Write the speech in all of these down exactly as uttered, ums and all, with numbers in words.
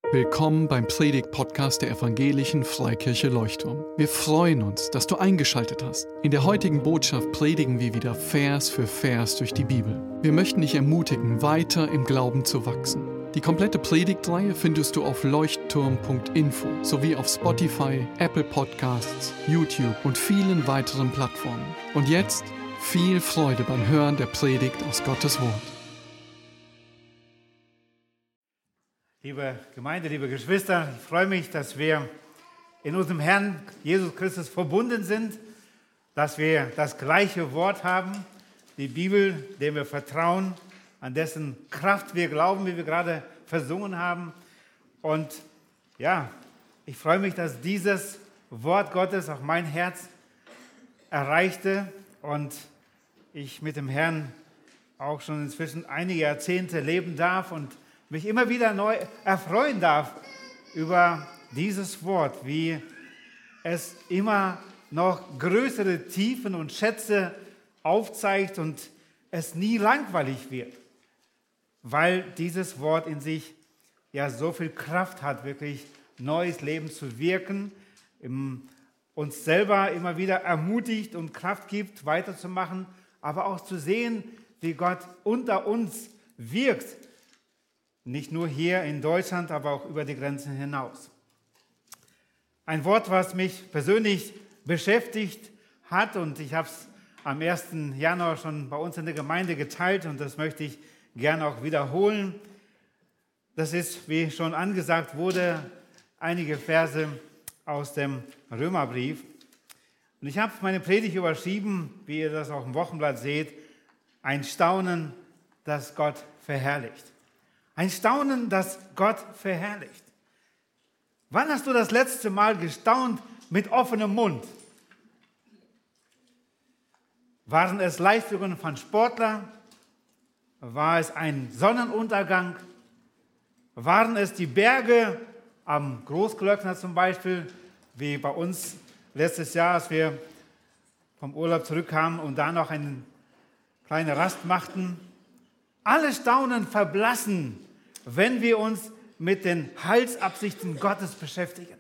Willkommen beim Predigt-Podcast der Evangelischen Freikirche Leuchtturm. Wir freuen uns, dass du eingeschaltet hast. In der heutigen Botschaft predigen wir wieder Vers für Vers durch die Bibel. Wir möchten dich ermutigen, weiter im Glauben zu wachsen. Die komplette Predigtreihe findest du auf leuchtturm punkt info sowie auf Spotify, Apple Podcasts, YouTube und vielen weiteren Plattformen. Und jetzt viel Freude beim Hören der Predigt aus Gottes Wort. Liebe Gemeinde, liebe Geschwister, ich freue mich, dass wir in unserem Herrn Jesus Christus verbunden sind, dass wir das gleiche Wort haben, die Bibel, dem wir vertrauen, an dessen Kraft wir glauben, wie wir gerade versungen haben. Und ja, ich freue mich, dass dieses Wort Gottes auch mein Herz erreichte und ich mit dem Herrn auch schon inzwischen einige Jahrzehnte leben darf und mich immer wieder neu erfreuen darf über dieses Wort, wie es immer noch größere Tiefen und Schätze aufzeigt und es nie langweilig wird, weil dieses Wort in sich ja so viel Kraft hat, wirklich neues Leben zu wirken, uns selber immer wieder ermutigt und Kraft gibt, weiterzumachen, aber auch zu sehen, wie Gott unter uns wirkt. Nicht nur hier in Deutschland, aber auch über die Grenzen hinaus. Ein Wort, was mich persönlich beschäftigt hat, und ich habe es am ersten Januar schon bei uns in der Gemeinde geteilt und das möchte ich gerne auch wiederholen. Das ist, wie schon angesagt wurde, einige Verse aus dem Römerbrief. Und ich habe meine Predigt überschrieben, wie ihr das auch im Wochenblatt seht, ein Staunen, das Gott verherrlicht. Ein Staunen, das Gott verherrlicht. Wann hast du das letzte Mal gestaunt mit offenem Mund? Waren es Leistungen von Sportlern? War es ein Sonnenuntergang? Waren es die Berge am Großglöckner zum Beispiel, wie bei uns letztes Jahr, als wir vom Urlaub zurückkamen und da noch eine kleine Rast machten? Alle Staunen verblassen, wenn wir uns mit den Heilsabsichten Gottes beschäftigen.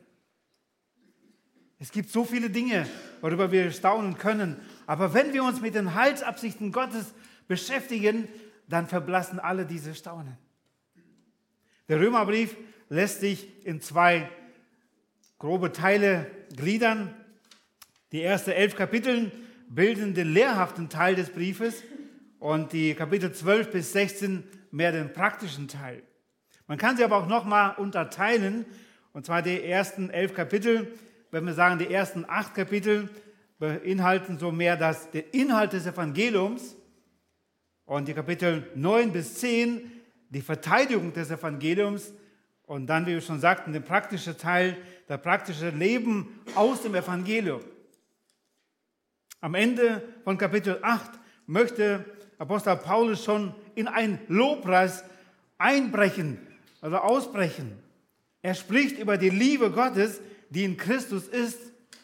Es gibt so viele Dinge, worüber wir staunen können, aber wenn wir uns mit den Heilsabsichten Gottes beschäftigen, dann verblassen alle diese Staunen. Der Römerbrief lässt sich in zwei grobe Teile gliedern. Die ersten elf Kapitel bilden den lehrhaften Teil des Briefes und die Kapitel zwölf bis sechzehn mehr den praktischen Teil. Man kann sie aber auch nochmal unterteilen, und zwar die ersten elf Kapitel, wenn wir sagen, die ersten acht Kapitel beinhalten so mehr das, den Inhalt des Evangeliums und die Kapitel neun bis zehn die Verteidigung des Evangeliums und dann, wie wir schon sagten, der praktische Teil, das praktische Leben aus dem Evangelium. Am Ende von Kapitel acht möchte Apostel Paulus schon in einen Lobpreis einbrechen, also ausbrechen. Er spricht über die Liebe Gottes, die in Christus ist,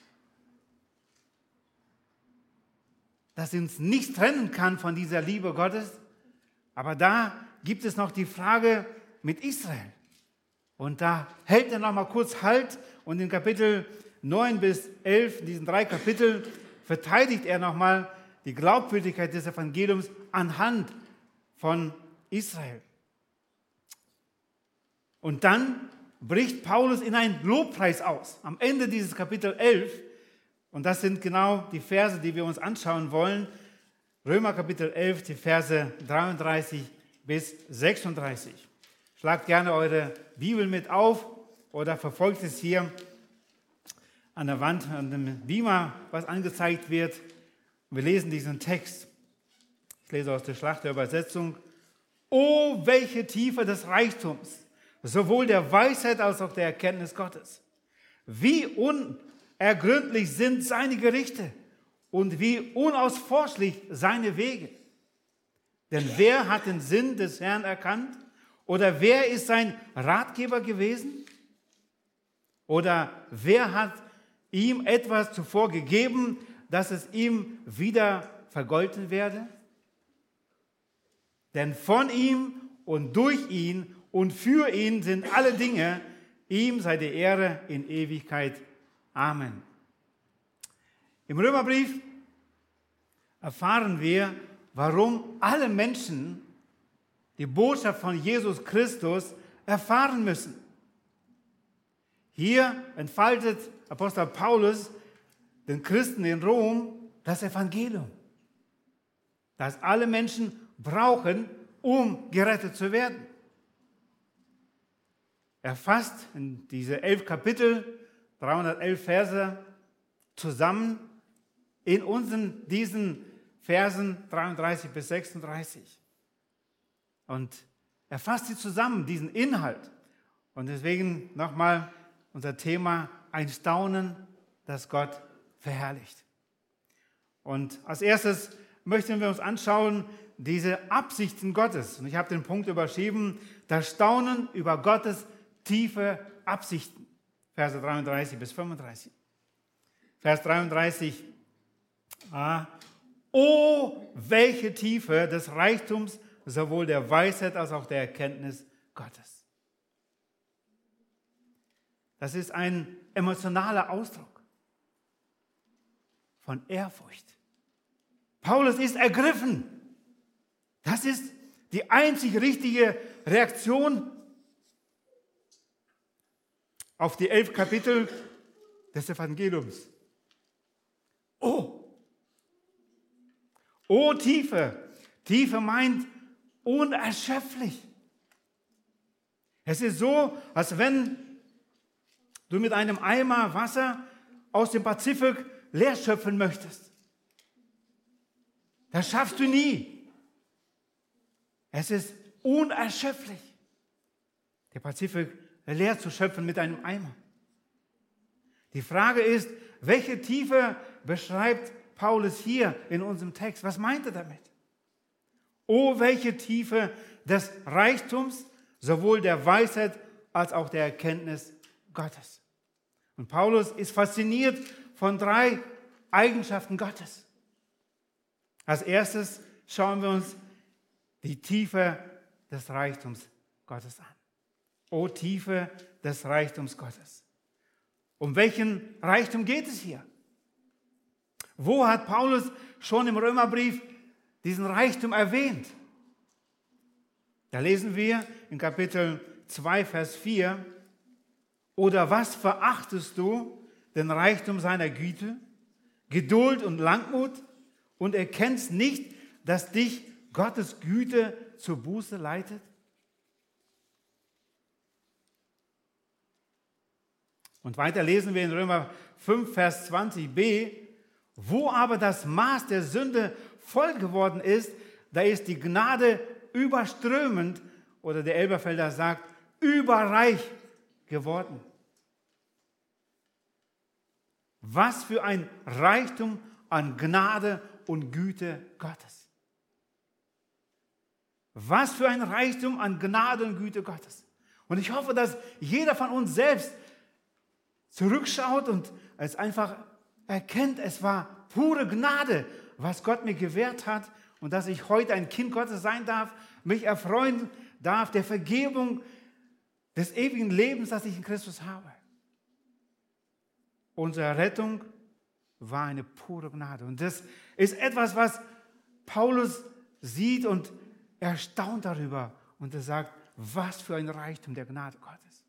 dass sie uns nicht trennen kann von dieser Liebe Gottes. Aber da gibt es noch die Frage mit Israel. Und da hält er noch mal kurz Halt und in Kapitel neun bis elf, in diesen drei Kapiteln, verteidigt er noch mal die Glaubwürdigkeit des Evangeliums anhand von Israel. Und dann bricht Paulus in einen Lobpreis aus, am Ende dieses Kapitel elf. Und das sind genau die Verse, die wir uns anschauen wollen. Römer Kapitel elf, die Verse dreiunddreißig bis sechsunddreißig. Schlagt gerne eure Bibel mit auf oder verfolgt es hier an der Wand, an dem Beamer, was angezeigt wird. Wir lesen diesen Text. Ich lese aus der Schlachterübersetzung. O, welche Tiefe des Reichtums, sowohl der Weisheit als auch der Erkenntnis Gottes. Wie unergründlich sind seine Gerichte und wie unausforschlich seine Wege. Denn wer hat den Sinn des Herrn erkannt? Oder wer ist sein Ratgeber gewesen? Oder wer hat ihm etwas zuvor gegeben, dass es ihm wieder vergolten werde? Denn von ihm und durch ihn und für ihn sind alle Dinge. Ihm sei die Ehre in Ewigkeit. Amen. Im Römerbrief erfahren wir, warum alle Menschen die Botschaft von Jesus Christus erfahren müssen. Hier entfaltet Apostel Paulus den Christen in Rom das Evangelium, das alle Menschen brauchen, um gerettet zu werden. Er fasst in diese elf Kapitel, dreihundertelf Verse zusammen in unseren, diesen Versen dreiunddreißig bis sechsunddreißig. Und er fasst sie zusammen, diesen Inhalt. Und deswegen nochmal unser Thema, ein Staunen, das Gott verherrlicht. Und als erstes möchten wir uns anschauen, diese Absichten Gottes. Und ich habe den Punkt überschrieben, das Staunen über Gottes tiefe Absichten. Verse dreiunddreißig bis fünfunddreißig. Vers dreiunddreißig. Ah, o, welche Tiefe des Reichtums, sowohl der Weisheit als auch der Erkenntnis Gottes. Das ist ein emotionaler Ausdruck von Ehrfurcht. Paulus ist ergriffen. Das ist die einzig richtige Reaktion auf die elf Kapitel des Evangeliums. Oh, oh Tiefe. Tiefe meint unerschöpflich. Es ist so, als wenn du mit einem Eimer Wasser aus dem Pazifik leer schöpfen möchtest. Das schaffst du nie. Es ist unerschöpflich, der Pazifik leer zu schöpfen mit einem Eimer. Die Frage ist, welche Tiefe beschreibt Paulus hier in unserem Text? Was meint er damit? Oh, welche Tiefe des Reichtums, sowohl der Weisheit als auch der Erkenntnis Gottes. Und Paulus ist fasziniert von drei Eigenschaften Gottes. Als erstes schauen wir uns die Tiefe des Reichtums Gottes an. O Tiefe des Reichtums Gottes. Um welchen Reichtum geht es hier? Wo hat Paulus schon im Römerbrief diesen Reichtum erwähnt? Da lesen wir in Kapitel zwei, Vers vier, oder was verachtest du den Reichtum seiner Güte, Geduld und Langmut und erkennst nicht, dass dich Gottes Güte zur Buße leitet? Und weiter lesen wir in Römer fünf, Vers zwanzig b, wo aber das Maß der Sünde voll geworden ist, da ist die Gnade überströmend, oder der Elberfelder sagt, überreich geworden. Was für ein Reichtum an Gnade und Güte Gottes. Was für ein Reichtum an Gnade und Güte Gottes. Und ich hoffe, dass jeder von uns selbst zurückschaut und es einfach erkennt, es war pure Gnade, was Gott mir gewährt hat und dass ich heute ein Kind Gottes sein darf, mich erfreuen darf der Vergebung des ewigen Lebens, das ich in Christus habe. Unsere Rettung war eine pure Gnade. Und das ist etwas, was Paulus sieht und erstaunt darüber. Und er sagt, was für ein Reichtum der Gnade Gottes.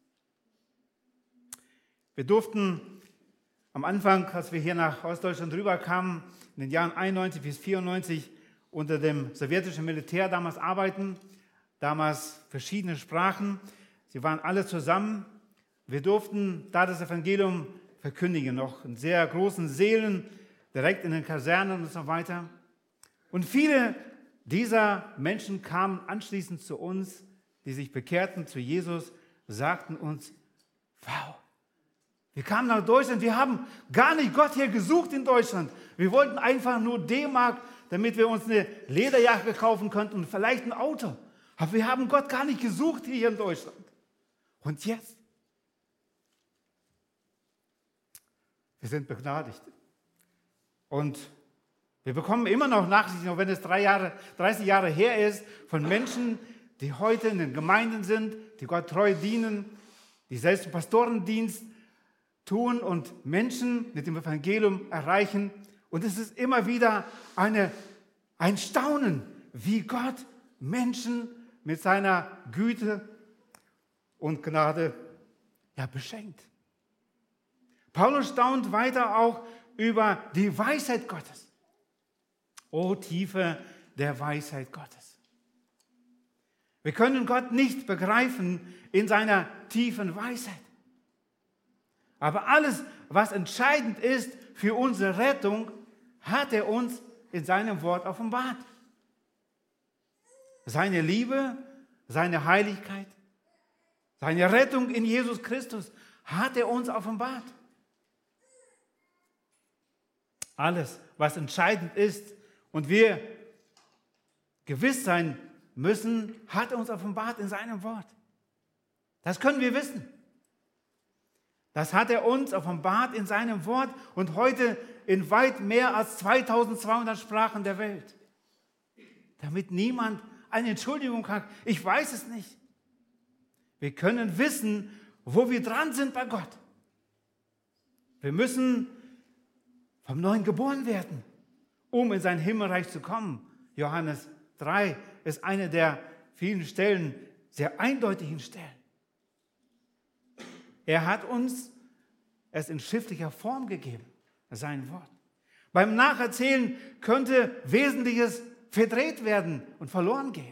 Wir durften am Anfang, als wir hier nach Ostdeutschland rüberkamen, in den Jahren einundneunzig bis vierundneunzig unter dem sowjetischen Militär damals arbeiten, damals verschiedene Sprachen. Sie waren alle zusammen. Wir durften da das Evangelium verkündigen, noch in sehr großen Sälen, direkt in den Kasernen und so weiter. Und viele dieser Menschen kamen anschließend zu uns, die sich bekehrten zu Jesus, sagten uns, wow, wir kamen nach Deutschland, wir haben gar nicht Gott hier gesucht in Deutschland. Wir wollten einfach nur D-Mark, damit wir uns eine Lederjacke kaufen könnten und vielleicht ein Auto. Aber wir haben Gott gar nicht gesucht hier in Deutschland. Und jetzt? Wir sind begnadigt. Und wir bekommen immer noch Nachrichten, auch wenn es drei Jahre, dreißig Jahre her ist, von Menschen, die heute in den Gemeinden sind, die Gott treu dienen die selbst Pastorendienst tun und Menschen mit dem Evangelium erreichen. Und es ist immer wieder eine, ein Staunen, wie Gott Menschen mit seiner Güte und Gnade ja, beschenkt. Paulus staunt weiter auch über die Weisheit Gottes. O Tiefe der Weisheit Gottes. Wir können Gott nicht begreifen in seiner tiefen Weisheit. Aber alles, was entscheidend ist für unsere Rettung, hat er uns in seinem Wort offenbart. Seine Liebe, seine Heiligkeit, seine Rettung in Jesus Christus hat er uns offenbart. Alles, was entscheidend ist und wir gewiss sein müssen, hat er uns offenbart in seinem Wort. Das können wir wissen. Das hat er uns offenbart in seinem Wort und heute in weit mehr als zweitausendzweihundert Sprachen der Welt. Damit niemand eine Entschuldigung hat, ich weiß es nicht. Wir können wissen, wo wir dran sind bei Gott. Wir müssen vom Neuen geboren werden, um in sein Himmelreich zu kommen. Johannes drei ist eine der vielen Stellen, sehr eindeutigen Stellen. Er hat uns es in schriftlicher Form gegeben, sein Wort. Beim Nacherzählen könnte Wesentliches verdreht werden und verloren gehen.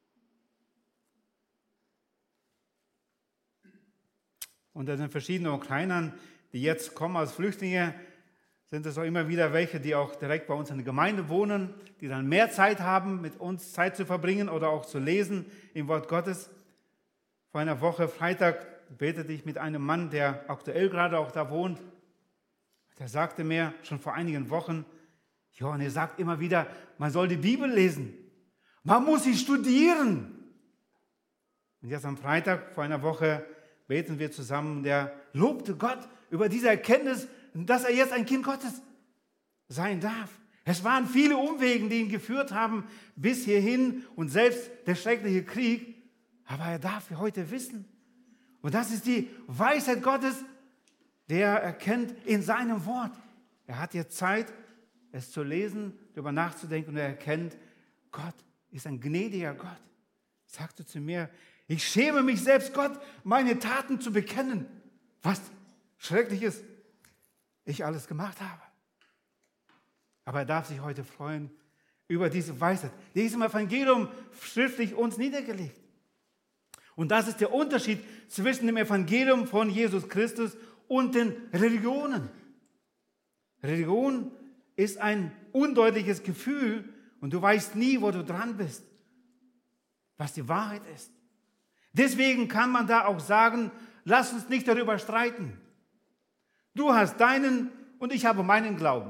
Unter den verschiedenen Ukrainern, die jetzt kommen als Flüchtlinge, sind es auch immer wieder welche, die auch direkt bei uns in der Gemeinde wohnen, die dann mehr Zeit haben, mit uns Zeit zu verbringen oder auch zu lesen im Wort Gottes. Vor einer Woche, Freitag, betete ich mit einem Mann, der aktuell gerade auch da wohnt. Der sagte mir schon vor einigen Wochen, Johann, ihr sagt immer wieder, man soll die Bibel lesen. Man muss sie studieren. Und jetzt am Freitag vor einer Woche beten wir zusammen. Der lobte Gott über diese Erkenntnis, dass er jetzt ein Kind Gottes sein darf. Es waren viele Umwege, die ihn geführt haben bis hierhin und selbst der schreckliche Krieg. Aber er darf heute wissen. Und das ist die Weisheit Gottes, der er erkennt in seinem Wort. Er hat jetzt Zeit, es zu lesen, darüber nachzudenken und er erkennt, Gott ist ein gnädiger Gott. Er sagte zu mir, ich schäme mich selbst, Gott, meine Taten zu bekennen. Was Schreckliches ich alles gemacht habe. Aber er darf sich heute freuen über diese Weisheit. Die ist im Evangelium schriftlich uns niedergelegt. Und das ist der Unterschied zwischen dem Evangelium von Jesus Christus und den Religionen. Religion ist ein undeutliches Gefühl und du weißt nie, wo du dran bist, was die Wahrheit ist. Deswegen kann man da auch sagen, lass uns nicht darüber streiten. Du hast deinen und ich habe meinen Glauben.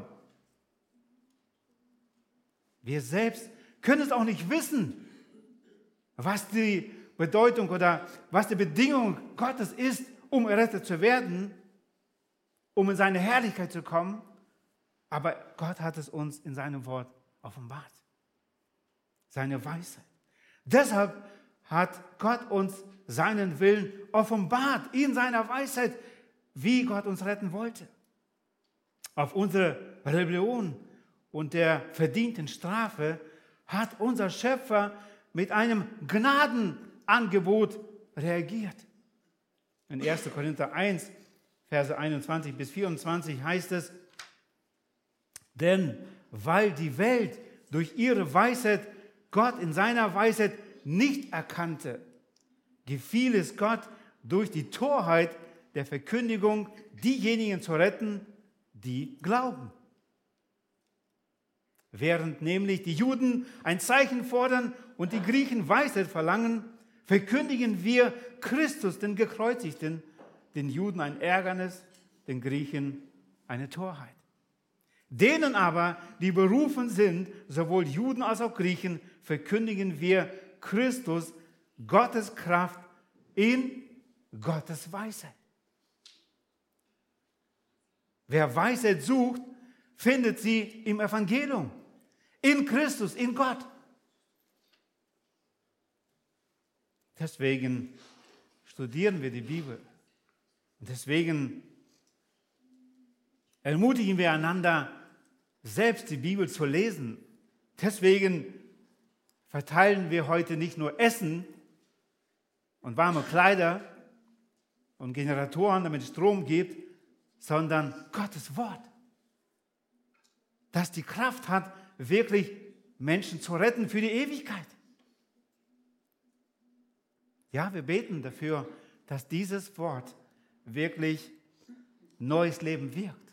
Wir selbst können es auch nicht wissen, was die Bedeutung oder was die Bedingung Gottes ist, um errettet zu werden, um in seine Herrlichkeit zu kommen. Aber Gott hat es uns in seinem Wort offenbart. Seine Weisheit. Deshalb hat Gott uns seinen Willen offenbart in seiner Weisheit, wie Gott uns retten wollte. Auf unsere Rebellion und der verdienten Strafe hat unser Schöpfer mit einem Gnadenangebot reagiert. In erster Korinther eins, Verse einundzwanzig bis vierundzwanzig heißt es, denn weil die Welt durch ihre Weisheit Gott in seiner Weisheit nicht erkannte, gefiel es Gott durch die Torheit der Verkündigung, diejenigen zu retten, die glauben. Während nämlich die Juden ein Zeichen fordern und die Griechen Weisheit verlangen, verkündigen wir Christus, den Gekreuzigten, den Juden ein Ärgernis, den Griechen eine Torheit. Denen aber, die berufen sind, sowohl Juden als auch Griechen, verkündigen wir Christus, Gottes Kraft in Gottes Weisheit. Wer Weisheit sucht, findet sie im Evangelium, in Christus, in Gott. Deswegen studieren wir die Bibel. Und deswegen ermutigen wir einander, selbst die Bibel zu lesen. Deswegen verteilen wir heute nicht nur Essen und warme Kleider und Generatoren, damit es Strom gibt, sondern Gottes Wort, das die Kraft hat, wirklich Menschen zu retten für die Ewigkeit. Ja, wir beten dafür, dass dieses Wort wirklich neues Leben wirkt.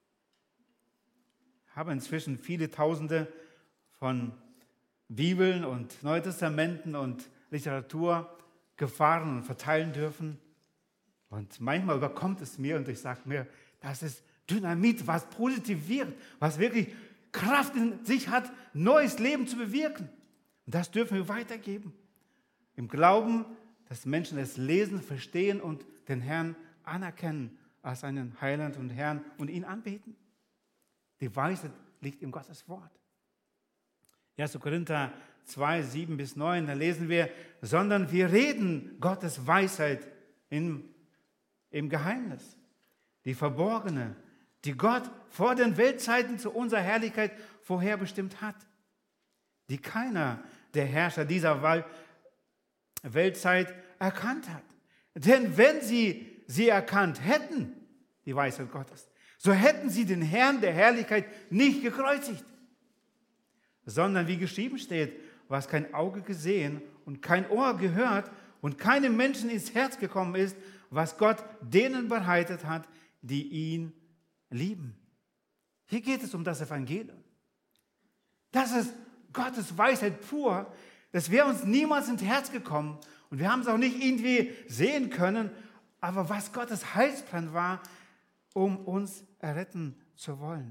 Ich habe inzwischen viele Tausende von Bibeln und Neuen Testamenten und Literatur gefahren und verteilen dürfen. Und manchmal überkommt es mir und ich sage mir, das ist Dynamit, was positiv wirkt, was wirklich Kraft in sich hat, neues Leben zu bewirken. Und das dürfen wir weitergeben. Im Glauben, dass Menschen es lesen, verstehen und den Herrn anerkennen als einen Heiland und Herrn und ihn anbeten. Die Weisheit liegt in Gottes Wort. erster Korinther zwei, sieben bis neun, da lesen wir, sondern wir reden Gottes Weisheit im, im Geheimnis, die verborgene, die Gott vor den Weltzeiten zu unserer Herrlichkeit vorherbestimmt hat, die keiner der Herrscher dieser Weltzeit erkannt hat. Denn wenn sie sie erkannt hätten, die Weisheit Gottes, so hätten sie den Herrn der Herrlichkeit nicht gekreuzigt, sondern wie geschrieben steht, was kein Auge gesehen und kein Ohr gehört und keinem Menschen ins Herz gekommen ist, was Gott denen bereitet hat, die ihn lieben. Hier geht es um das Evangelium. Das ist Gottes Weisheit pur. Das wäre uns niemals ins Herz gekommen und wir haben es auch nicht irgendwie sehen können, aber was Gottes Heilsplan war, um uns erretten zu wollen.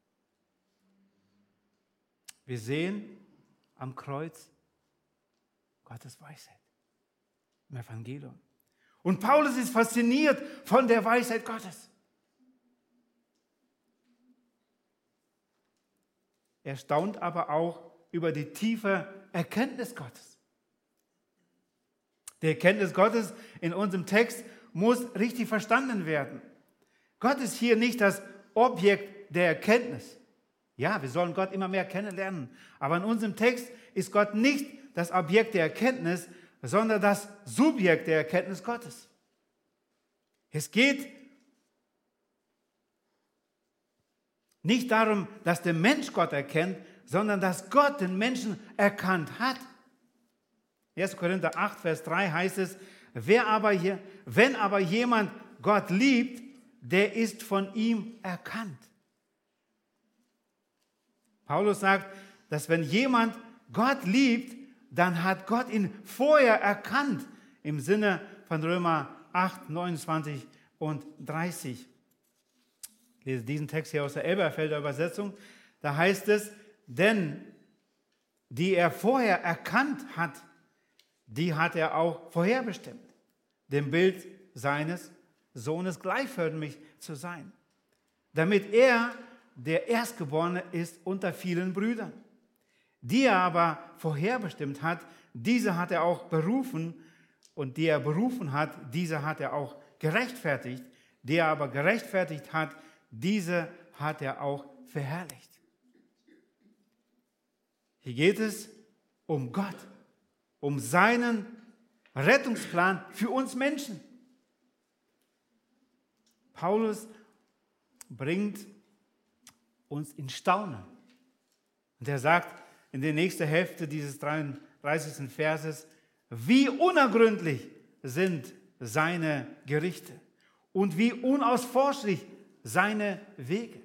Wir sehen am Kreuz Gottes Weisheit im Evangelium. Und Paulus ist fasziniert von der Weisheit Gottes. Er staunt aber auch über die tiefe Erkenntnis Gottes. Die Erkenntnis Gottes in unserem Text muss richtig verstanden werden. Gott ist hier nicht das Objekt der Erkenntnis. Ja, wir sollen Gott immer mehr kennenlernen. Aber in unserem Text ist Gott nicht das Objekt der Erkenntnis, sondern das Subjekt der Erkenntnis Gottes. Es geht nicht darum, dass der Mensch Gott erkennt, sondern dass Gott den Menschen erkannt hat. erster Korinther acht, Vers drei heißt es, wer aber hier, wenn aber jemand Gott liebt, der ist von ihm erkannt. Paulus sagt, dass wenn jemand Gott liebt, dann hat Gott ihn vorher erkannt, im Sinne von Römer acht, neunundzwanzig und dreißig. Ich lese diesen Text hier aus der Elberfelder Übersetzung. Da heißt es, denn die er vorher erkannt hat, die hat er auch vorherbestimmt, dem Bild seines Sohnes gleichförmig zu sein, damit er der Erstgeborene ist unter vielen Brüdern. Die er aber vorherbestimmt hat, diese hat er auch berufen, und die er berufen hat, diese hat er auch gerechtfertigt. Die er aber gerechtfertigt hat, diese hat er auch verherrlicht. Hier geht es um Gott, um seinen Rettungsplan für uns Menschen. Paulus bringt uns in Staunen. Und er sagt in der nächsten Hälfte dieses dreiunddreißigsten Verses, wie unergründlich sind seine Gerichte und wie unausforschlich seine Wege.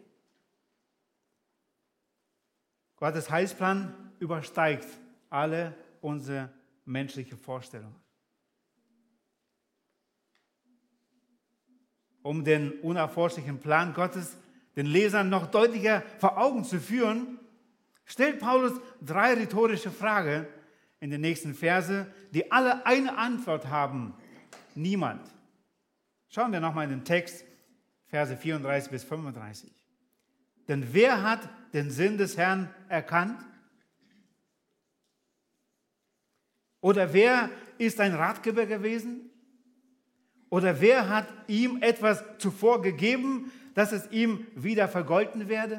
Gottes Heilsplan übersteigt alle unsere menschlichen Vorstellungen. Um den unerforschlichen Plan Gottes den Lesern noch deutlicher vor Augen zu führen, stellt Paulus drei rhetorische Fragen in den nächsten Verse, die alle eine Antwort haben. Niemand. Schauen wir nochmal in den Text, Verse vierunddreißig bis fünfunddreißig. Denn wer hat den Sinn des Herrn erkannt? Oder wer ist ein Ratgeber gewesen? Oder wer hat ihm etwas zuvor gegeben, dass es ihm wieder vergolten werde?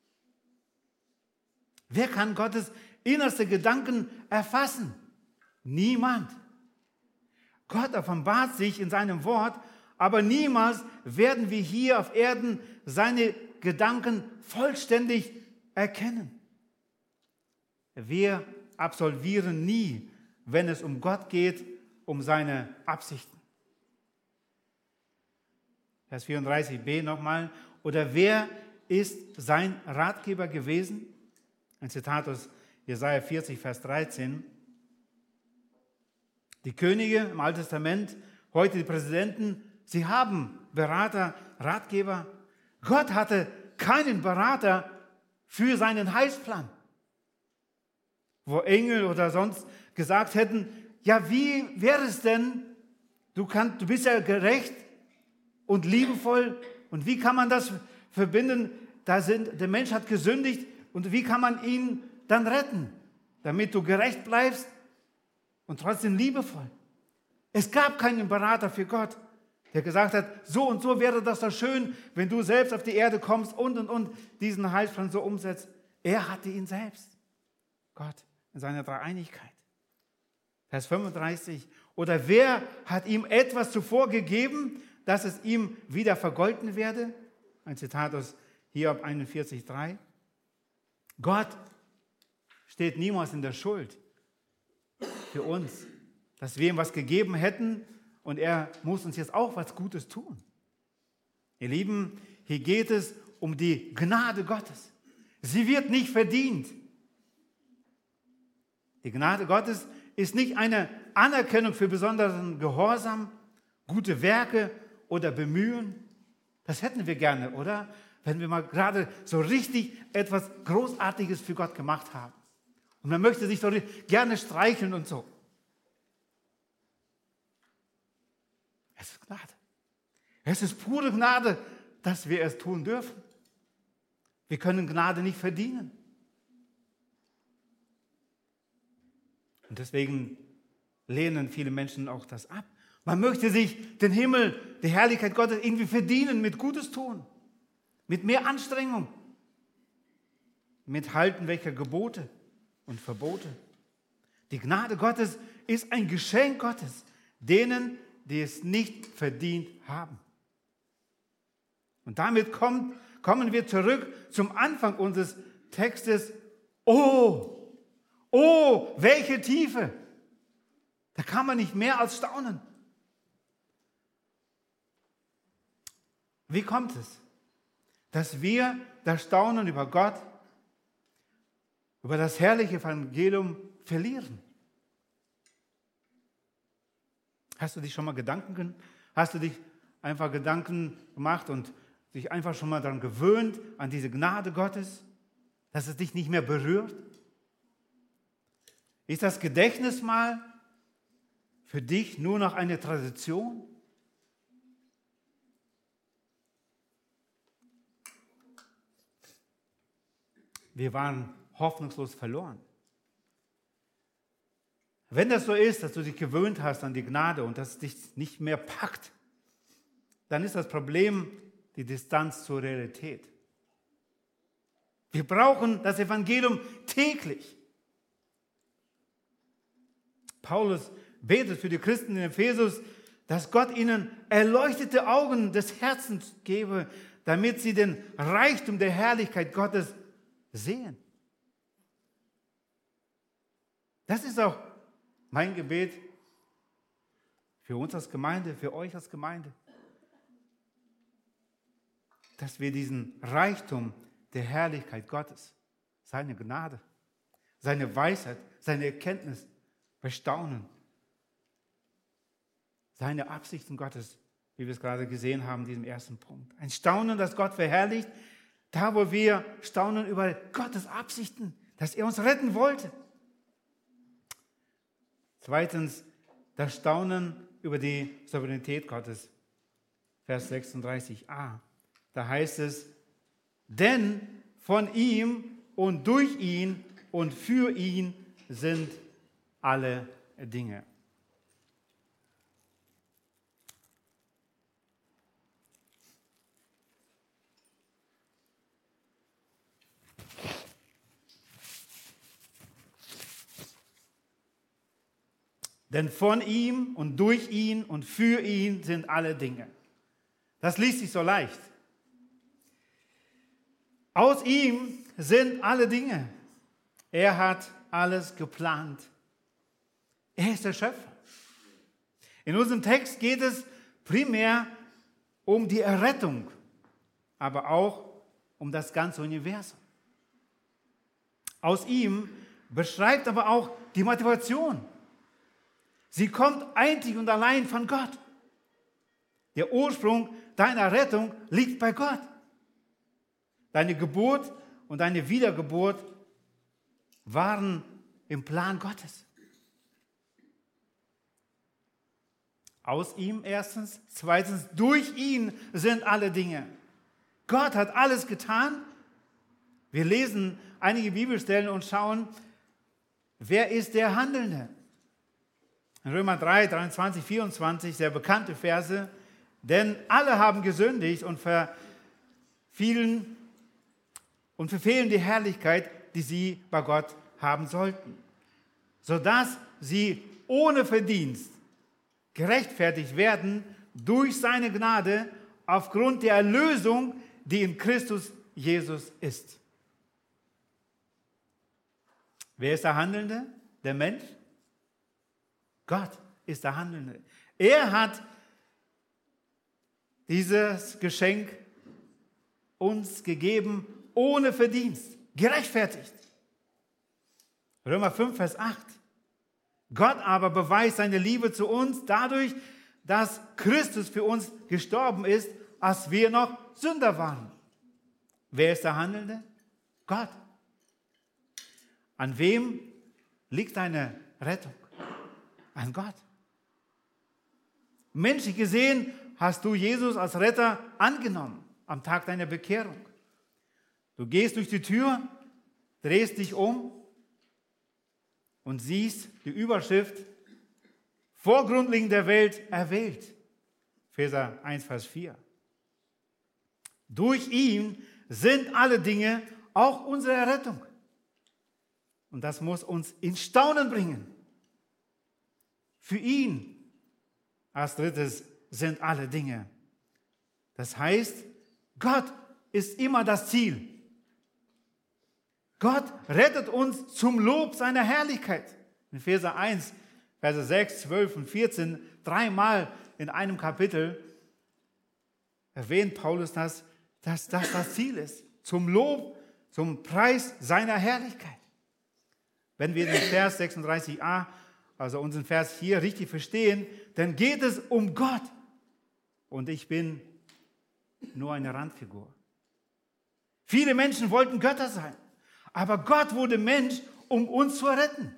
Wer kann Gottes innerste Gedanken erfassen? Niemand. Gott offenbart sich in seinem Wort, aber niemals werden wir hier auf Erden seine Gedanken vollständig erkennen. Wir absolvieren nie, wenn es um Gott geht, um seine Absichten. Vers vierunddreißig b nochmal. Oder wer ist sein Ratgeber gewesen? Ein Zitat aus Jesaja vierzig, Vers dreizehn. Die Könige im Alten Testament, heute die Präsidenten, sie haben Berater, Ratgeber. Gott hatte keinen Berater für seinen Heilsplan. Wo Engel oder sonst gesagt hätten, ja, wie wäre es denn, du, kannst, du bist ja gerecht und liebevoll und wie kann man das verbinden? Da sind, der Mensch hat gesündigt und wie kann man ihn dann retten, damit du gerecht bleibst und trotzdem liebevoll? Es gab keinen Berater für Gott, der gesagt hat, so und so wäre das doch schön, wenn du selbst auf die Erde kommst und und und diesen Heilsplan so umsetzt. Er hatte ihn selbst, Gott, in seiner Dreieinigkeit. Vers fünfunddreißig. Oder wer hat ihm etwas zuvor gegeben, dass es ihm wieder vergolten werde? Ein Zitat aus Hiob einundvierzig, drei. Gott steht niemals in der Schuld für uns, dass wir ihm was gegeben hätten und er muss uns jetzt auch was Gutes tun. Ihr Lieben, hier geht es um die Gnade Gottes. Sie wird nicht verdient. Die Gnade Gottes ist nicht eine Anerkennung für besonderen Gehorsam, gute Werke oder Bemühen. Das hätten wir gerne, oder? Wenn wir mal gerade so richtig etwas Großartiges für Gott gemacht haben. Und man möchte sich so gerne streicheln und so. Es ist Gnade. Es ist pure Gnade, dass wir es tun dürfen. Wir können Gnade nicht verdienen. Und deswegen lehnen viele Menschen auch das ab. Man möchte sich den Himmel, die Herrlichkeit Gottes irgendwie verdienen mit Gutes tun, mit mehr Anstrengung, mit Halten welcher Gebote und Verbote. Die Gnade Gottes ist ein Geschenk Gottes, denen, die es nicht verdient haben. Und damit kommt, kommen wir zurück zum Anfang unseres Textes. Oh, oh, welche Tiefe! Da kann man nicht mehr als staunen. Wie kommt es, dass wir das Staunen über Gott, über das herrliche Evangelium verlieren? Hast du dich schon mal Gedanken, hast du dich einfach Gedanken gemacht und dich einfach schon mal daran gewöhnt, an diese Gnade Gottes, dass es dich nicht mehr berührt? Ist das Gedächtnismal für dich nur noch eine Tradition? Wir waren hoffnungslos verloren. Wenn das so ist, dass du dich gewöhnt hast an die Gnade und dass es dich nicht mehr packt, dann ist das Problem die Distanz zur Realität. Wir brauchen das Evangelium täglich. Paulus betet für die Christen in Ephesus, dass Gott ihnen erleuchtete Augen des Herzens gebe, damit sie den Reichtum der Herrlichkeit Gottes sehen. Das ist auch mein Gebet für uns als Gemeinde, für euch als Gemeinde, dass wir diesen Reichtum der Herrlichkeit Gottes, seine Gnade, seine Weisheit, seine Erkenntnis bestaunen. Seine Absichten Gottes, wie wir es gerade gesehen haben, in diesem ersten Punkt. Ein Staunen, das Gott verherrlicht, da wo wir staunen über Gottes Absichten, dass er uns retten wollte. Zweitens, das Staunen über die Souveränität Gottes. Vers sechsunddreißig a. Da heißt es, denn von ihm und durch ihn und für ihn sind alle Dinge. Denn von ihm und durch ihn und für ihn sind alle Dinge. Das liest sich so leicht. Aus ihm sind alle Dinge. Er hat alles geplant. Er ist der Schöpfer. In unserem Text geht es primär um die Errettung, aber auch um das ganze Universum. Aus ihm beschreibt aber auch die Motivation. Sie kommt einzig und allein von Gott. Der Ursprung deiner Rettung liegt bei Gott. Deine Geburt und deine Wiedergeburt waren im Plan Gottes. Aus ihm erstens, zweitens, durch ihn sind alle Dinge. Gott hat alles getan. Wir lesen einige Bibelstellen und schauen, wer ist der Handelnde? In Römer drei, dreiundzwanzig, vierundzwanzig, sehr bekannte Verse. Denn alle haben gesündigt und verfielen und verfehlen die Herrlichkeit, die sie bei Gott haben sollten, sodass sie ohne Verdienst gerechtfertigt werden durch seine Gnade aufgrund der Erlösung, die in Christus Jesus ist. Wer ist der Handelnde? Der Mensch? Gott ist der Handelnde. Er hat dieses Geschenk uns gegeben ohne Verdienst, gerechtfertigt. Römer fünf, Vers acht. Gott aber beweist seine Liebe zu uns dadurch, dass Christus für uns gestorben ist, als wir noch Sünder waren. Wer ist der Handelnde? Gott. An wem liegt deine Rettung? An Gott. Menschlich gesehen hast du Jesus als Retter angenommen am Tag deiner Bekehrung. Du gehst durch die Tür, drehst dich um und siehst die Überschrift vor Grundlegung der Welt erwählt. Epheser eins, Vers vier. Durch ihn sind alle Dinge, auch unsere Errettung. Und das muss uns in Staunen bringen. Für ihn als drittes sind alle Dinge. Das heißt, Gott ist immer das Ziel. Gott rettet uns zum Lob seiner Herrlichkeit. In Epheser eins, Verse sechs, zwölf und vierzehn, dreimal in einem Kapitel erwähnt Paulus, dass, dass das das Ziel ist. Zum Lob, zum Preis seiner Herrlichkeit. Wenn wir den Vers sechsunddreißig a, also unseren Vers hier richtig verstehen, dann geht es um Gott. Und ich bin nur eine Randfigur. Viele Menschen wollten Götter sein. Aber Gott wurde Mensch, um uns zu retten.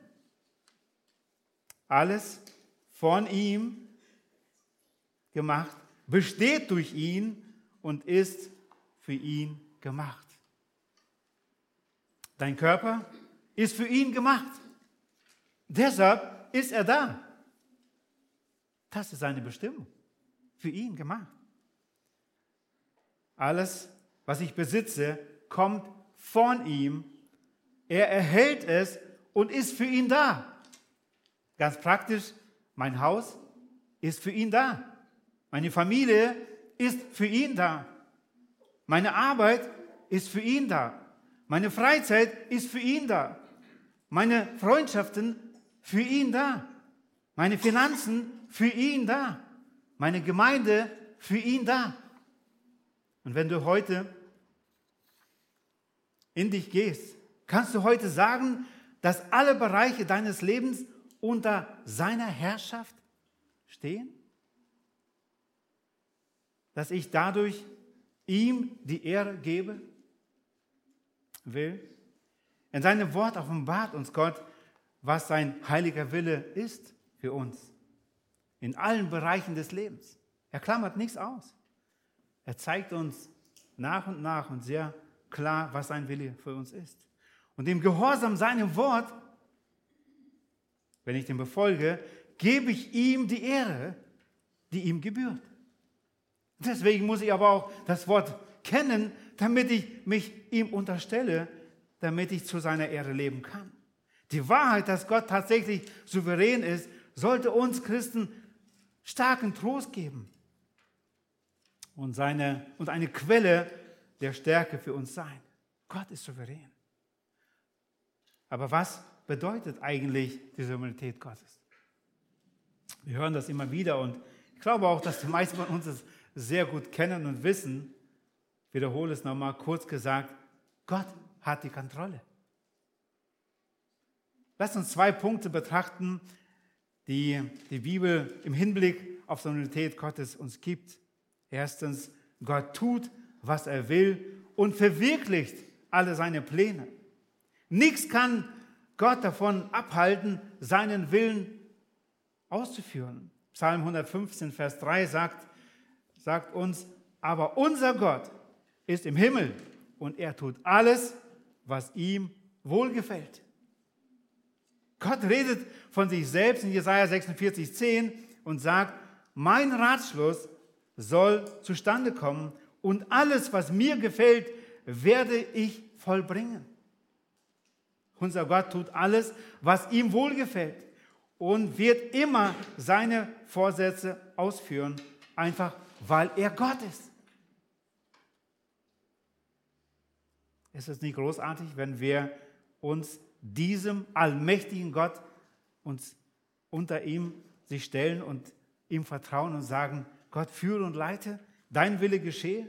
Alles von ihm gemacht, besteht durch ihn und ist für ihn gemacht. Dein Körper ist für ihn gemacht. Deshalb ist er da. Das ist seine Bestimmung. Für ihn gemacht. Alles, was ich besitze, kommt von ihm. Er erhält es und ist für ihn da. Ganz praktisch, mein Haus ist für ihn da. Meine Familie ist für ihn da. Meine Arbeit ist für ihn da. Meine Freizeit ist für ihn da. Meine Freundschaften für ihn da. Meine Finanzen für ihn da. Meine Gemeinde für ihn da. Und wenn du heute in dich gehst, kannst du heute sagen, dass alle Bereiche deines Lebens unter seiner Herrschaft stehen? Dass ich dadurch ihm die Ehre gebe will? In seinem Wort offenbart uns Gott, was sein heiliger Wille ist für uns. In allen Bereichen des Lebens. Er klammert nichts aus. Er zeigt uns nach und nach und sehr klar, was sein Wille für uns ist. Und im Gehorsam seinem Wort, wenn ich den befolge, gebe ich ihm die Ehre, die ihm gebührt. Deswegen muss ich aber auch das Wort kennen, damit ich mich ihm unterstelle, damit ich zu seiner Ehre leben kann. Die Wahrheit, dass Gott tatsächlich souverän ist, sollte uns Christen starken Trost geben und, seine, und eine Quelle der Stärke für uns sein. Gott ist souverän. Aber was bedeutet eigentlich die Souveränität Gottes? Wir hören das immer wieder und ich glaube auch, dass die meisten von uns es sehr gut kennen und wissen. Ich wiederhole es nochmal kurz gesagt, Gott hat die Kontrolle. Lasst uns zwei Punkte betrachten, die die Bibel im Hinblick auf Souveränität Gottes uns gibt. Erstens, Gott tut, was er will und verwirklicht alle seine Pläne. Nichts kann Gott davon abhalten, seinen Willen auszuführen. Psalm hundertfünfzehn, Vers drei sagt, sagt uns, aber unser Gott ist im Himmel und er tut alles, was ihm wohlgefällt. Gott redet von sich selbst in Jesaja sechsundvierzig, zehn und sagt, mein Ratschluss soll zustande kommen und alles, was mir gefällt, werde ich vollbringen. Unser Gott tut alles, was ihm wohlgefällt und wird immer seine Vorsätze ausführen, einfach weil er Gott ist. Ist es nicht großartig, wenn wir uns diesem allmächtigen Gott uns unter ihm sich stellen und ihm vertrauen und sagen, Gott, führe und leite, dein Wille geschehe?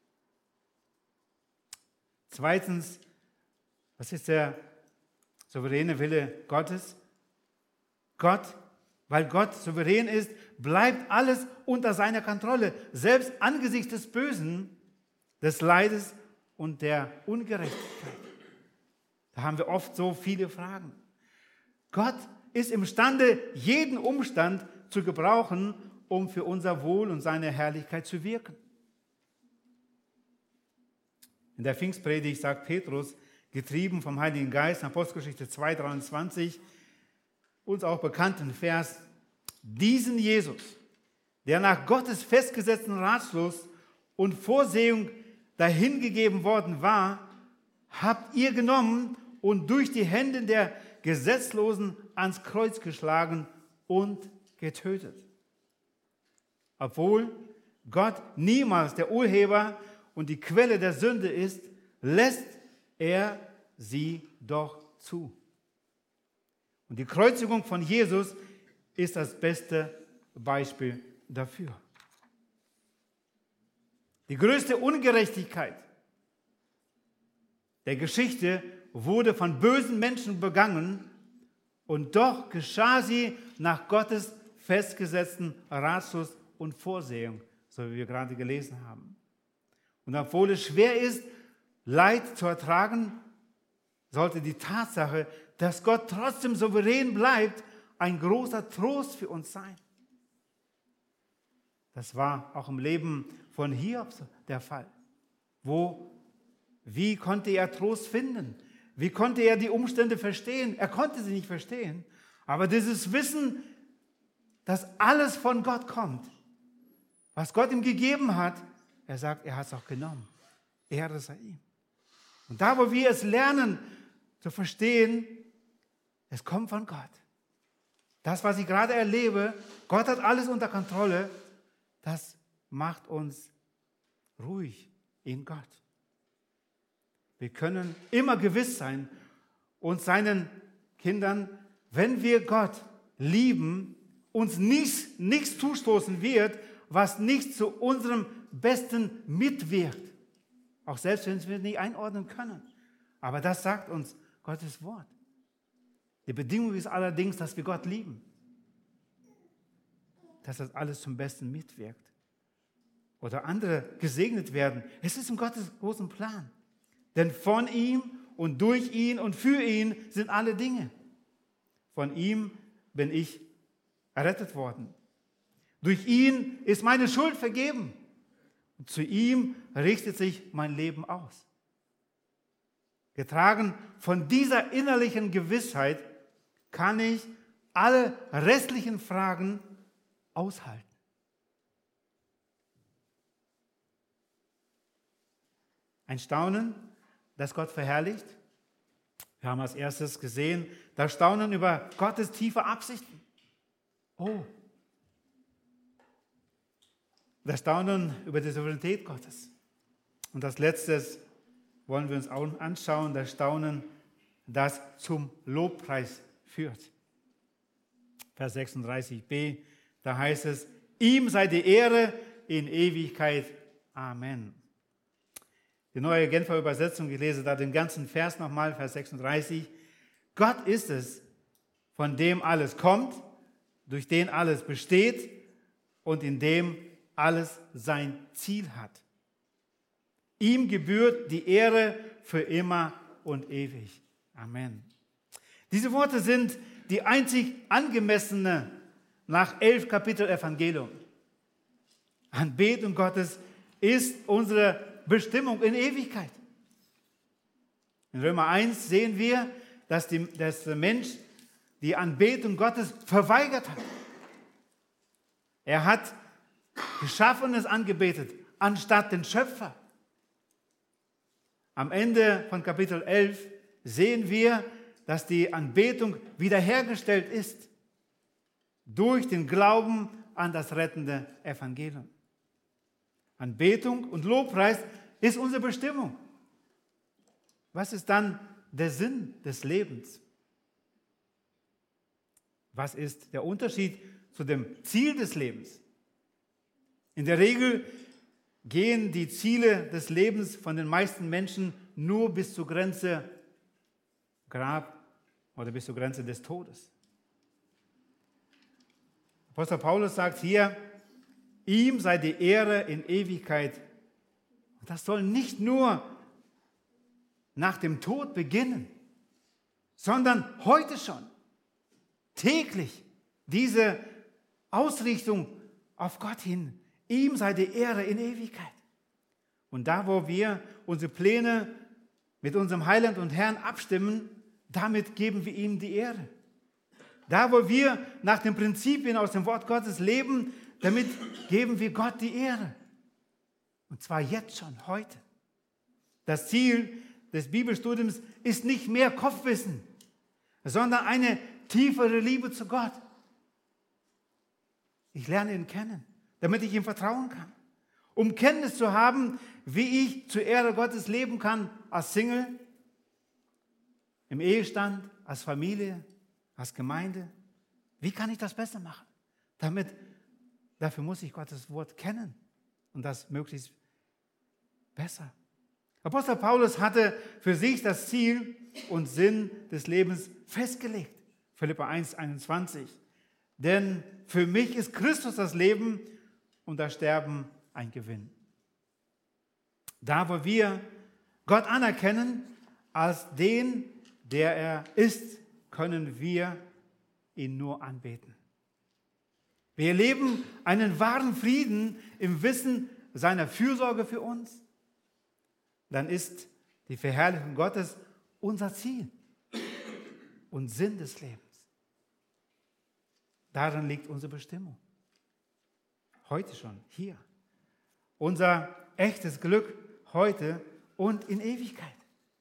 Zweitens, was ist der souveräne Wille Gottes? Gott, weil Gott souverän ist, bleibt alles unter seiner Kontrolle, selbst angesichts des Bösen, des Leides und der Ungerechtigkeit. Da haben wir oft so viele Fragen. Gott ist imstande, jeden Umstand zu gebrauchen, um für unser Wohl und seine Herrlichkeit zu wirken. In der Pfingstpredigt sagt Petrus, getrieben vom Heiligen Geist, in Apostelgeschichte zwei, dreiundzwanzig, uns auch bekannten Vers, diesen Jesus, der nach Gottes festgesetzten Ratschluss und Vorsehung dahingegeben worden war, habt ihr genommen und durch die Hände der Gesetzlosen ans Kreuz geschlagen und getötet. Obwohl Gott niemals der Urheber und die Quelle der Sünde ist, lässt er sie doch zu. Und die Kreuzigung von Jesus ist das beste Beispiel dafür. Die größte Ungerechtigkeit der Geschichte wurde von bösen Menschen begangen und doch geschah sie nach Gottes festgesetzten Ratschluss und Vorsehung, so wie wir gerade gelesen haben. Und obwohl es schwer ist, Leid zu ertragen, sollte die Tatsache, dass Gott trotzdem souverän bleibt, ein großer Trost für uns sein. Das war auch im Leben von Hiob der Fall. Wo, wie konnte er Trost finden? Wie konnte er die Umstände verstehen? Er konnte sie nicht verstehen. Aber dieses Wissen, dass alles von Gott kommt, was Gott ihm gegeben hat, er sagt, er hat es auch genommen. Ehre sei ihm. Und da, wo wir es lernen zu verstehen, es kommt von Gott. Das, was ich gerade erlebe, Gott hat alles unter Kontrolle, das macht uns ruhig in Gott. Wir können immer gewiss sein, uns seinen Kindern, wenn wir Gott lieben, uns nichts, nichts zustoßen wird, was nicht zu unserem Besten mitwirkt. Auch selbst wenn wir es nicht einordnen können. Aber das sagt uns Gottes Wort. Die Bedingung ist allerdings, dass wir Gott lieben. Dass das alles zum Besten mitwirkt. Oder andere gesegnet werden. Es ist in Gottes großen Plan. Denn von ihm und durch ihn und für ihn sind alle Dinge. Von ihm bin ich errettet worden. Durch ihn ist meine Schuld vergeben. Und zu ihm richtet sich mein Leben aus. Getragen von dieser innerlichen Gewissheit kann ich alle restlichen Fragen aushalten. Ein Staunen, das Gott verherrlicht. Wir haben als erstes gesehen, das Staunen über Gottes tiefe Absichten. Oh, das Staunen über die Souveränität Gottes. Und als letztes wollen wir uns auch anschauen, das Staunen, das zum Lobpreis führt. Vers sechsunddreißig b, da heißt es, ihm sei die Ehre in Ewigkeit. Amen. Die neue Genfer Übersetzung, ich lese da den ganzen Vers nochmal, Vers sechsunddreißig. Gott ist es, von dem alles kommt, durch den alles besteht und in dem alles sein Ziel hat. Ihm gebührt die Ehre für immer und ewig. Amen. Diese Worte sind die einzig angemessene nach elf Kapitel Evangelium. Anbetung Gottes ist unsere Bestimmung in Ewigkeit. In Römer eins sehen wir, dass, die, dass der Mensch die Anbetung Gottes verweigert hat. Er hat Geschaffenes angebetet, anstatt den Schöpfer. Am Ende von Kapitel elf sehen wir, dass die Anbetung wiederhergestellt ist durch den Glauben an das rettende Evangelium. Anbetung und Lobpreis ist unsere Bestimmung. Was ist dann der Sinn des Lebens? Was ist der Unterschied zu dem Ziel des Lebens? In der Regel gehen die Ziele des Lebens von den meisten Menschen nur bis zur Grenze Grab oder bis zur Grenze des Todes. Apostel Paulus sagt hier, ihm sei die Ehre in Ewigkeit. Und das soll nicht nur nach dem Tod beginnen, sondern heute schon, täglich diese Ausrichtung auf Gott hin. Ihm sei die Ehre in Ewigkeit. Und da, wo wir unsere Pläne mit unserem Heiland und Herrn abstimmen, damit geben wir ihm die Ehre. Da, wo wir nach den Prinzipien aus dem Wort Gottes leben, damit geben wir Gott die Ehre. Und zwar jetzt schon, heute. Das Ziel des Bibelstudiums ist nicht mehr Kopfwissen, sondern eine tiefere Liebe zu Gott. Ich lerne ihn kennen, damit ich ihm vertrauen kann. Um Kenntnis zu haben, wie ich zur Ehre Gottes leben kann, als Single, im Ehestand, als Familie, als Gemeinde. Wie kann ich das besser machen? Damit, dafür muss ich Gottes Wort kennen und das möglichst besser. Apostel Paulus hatte für sich das Ziel und Sinn des Lebens festgelegt. Philipper eins, einundzwanzig. Denn für mich ist Christus das Leben und das Sterben ein Gewinn. Da, wo wir Gott anerkennen als den, der er ist, können wir ihn nur anbeten. Wir erleben einen wahren Frieden im Wissen seiner Fürsorge für uns. Dann ist die Verherrlichung Gottes unser Ziel und Sinn des Lebens. Darin liegt unsere Bestimmung. Heute schon, hier. Unser echtes Glück heute und in Ewigkeit.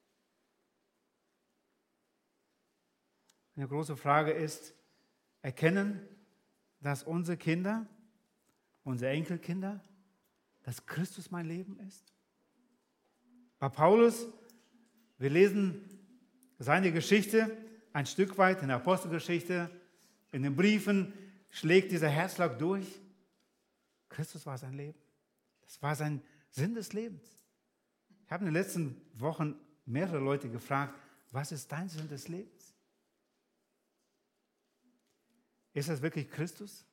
Eine große Frage ist, erkennen, dass unsere Kinder, unsere Enkelkinder, dass Christus mein Leben ist? Bei Paulus, wir lesen seine Geschichte ein Stück weit in der Apostelgeschichte, in den Briefen schlägt dieser Herzschlag durch. Christus war sein Leben. Das war sein Sinn des Lebens. Ich habe in den letzten Wochen mehrere Leute gefragt, was ist dein Sinn des Lebens? Ist das wirklich Christus?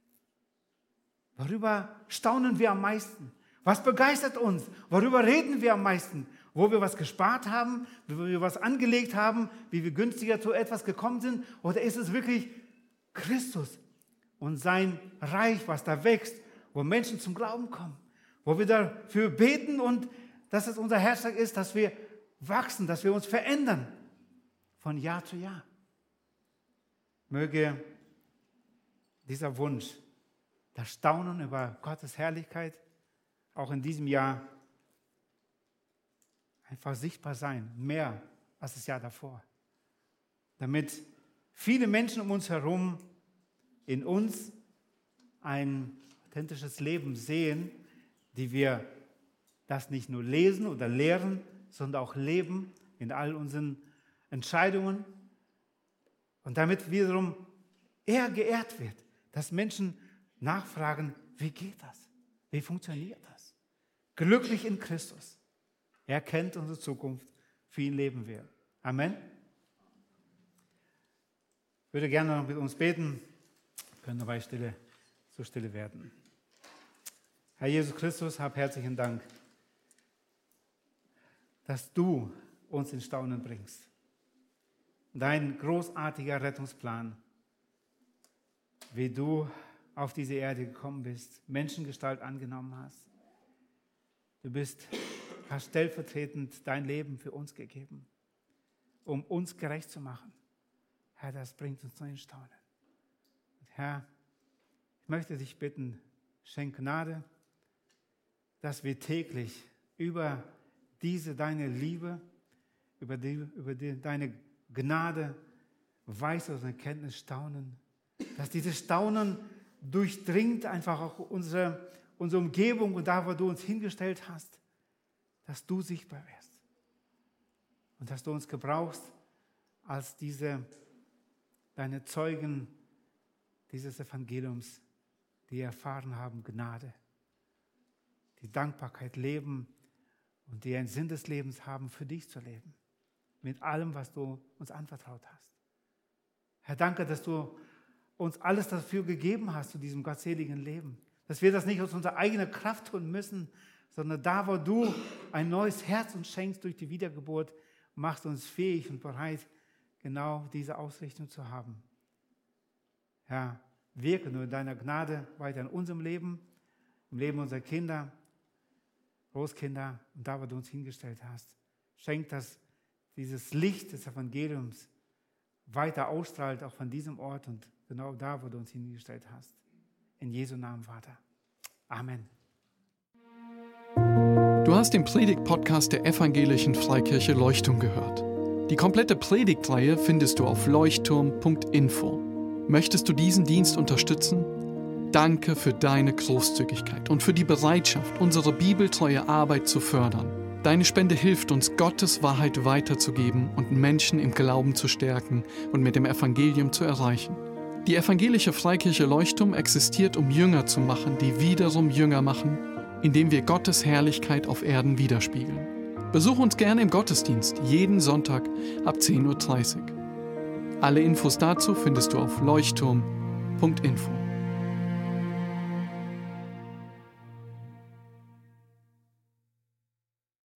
Worüber staunen wir am meisten? Was begeistert uns? Worüber reden wir am meisten? Wo wir was gespart haben, wo wir was angelegt haben, wie wir günstiger zu etwas gekommen sind? Oder ist es wirklich Christus und sein Reich, was da wächst, wo Menschen zum Glauben kommen, wo wir dafür beten und dass es unser Herzschlag ist, dass wir wachsen, dass wir uns verändern von Jahr zu Jahr. Möge dieser Wunsch, das Staunen über Gottes Herrlichkeit auch in diesem Jahr einfach sichtbar sein, mehr als das Jahr davor. Damit viele Menschen um uns herum in uns ein authentisches Leben sehen, die wir das nicht nur lesen oder lehren, sondern auch leben in all unseren Entscheidungen. Und damit wiederum er geehrt wird, dass Menschen nachfragen, wie geht das? Wie funktioniert das? Glücklich in Christus. Er kennt unsere Zukunft, für ihn leben wir. Amen. Ich würde gerne noch mit uns beten, wir können dabei stille, so stille werden. Herr Jesus Christus, hab herzlichen Dank, dass du uns in Staunen bringst. Dein großartiger Rettungsplan, wie du auf diese Erde gekommen bist, Menschengestalt angenommen hast. Du bist, hast stellvertretend dein Leben für uns gegeben, um uns gerecht zu machen. Herr, das bringt uns nur in Staunen. Und Herr, ich möchte dich bitten, schenk Gnade, dass wir täglich über diese deine Liebe, über, die, über die, deine Gnade, Weisheit und Erkenntnis staunen. Dass dieses Staunen durchdringt einfach auch unsere, unsere Umgebung und da, wo du uns hingestellt hast, dass du sichtbar wirst. Und dass du uns gebrauchst als diese, deine Zeugen dieses Evangeliums, die erfahren haben Gnade, die Dankbarkeit leben und die einen Sinn des Lebens haben, für dich zu leben. Mit allem, was du uns anvertraut hast. Herr, danke, dass du uns alles dafür gegeben hast zu diesem gottseligen Leben. Dass wir das nicht aus unserer eigenen Kraft tun müssen, sondern da, wo du ein neues Herz uns schenkst durch die Wiedergeburt, machst uns fähig und bereit, genau diese Ausrichtung zu haben. Herr, wirke nur in deiner Gnade weiter in unserem Leben, im Leben unserer Kinder, Großkinder und da, wo du uns hingestellt hast. Schenk, dass dieses Licht des Evangeliums weiter ausstrahlt, auch von diesem Ort und genau da, wo du uns hingestellt hast. In Jesu Namen, Vater. Amen. Du hast den Predigt-Podcast der Evangelischen Freikirche Leuchtturm gehört. Die komplette Predigtreihe findest du auf leuchtturm punkt info. Möchtest du diesen Dienst unterstützen? Danke für deine Großzügigkeit und für die Bereitschaft, unsere bibeltreue Arbeit zu fördern. Deine Spende hilft uns, Gottes Wahrheit weiterzugeben und Menschen im Glauben zu stärken und mit dem Evangelium zu erreichen. Die Evangelische Freikirche Leuchtturm existiert, um Jünger zu machen, die wiederum Jünger machen, indem wir Gottes Herrlichkeit auf Erden widerspiegeln. Besuch uns gerne im Gottesdienst, jeden Sonntag ab zehn Uhr dreißig. Alle Infos dazu findest du auf leuchtturm punkt info.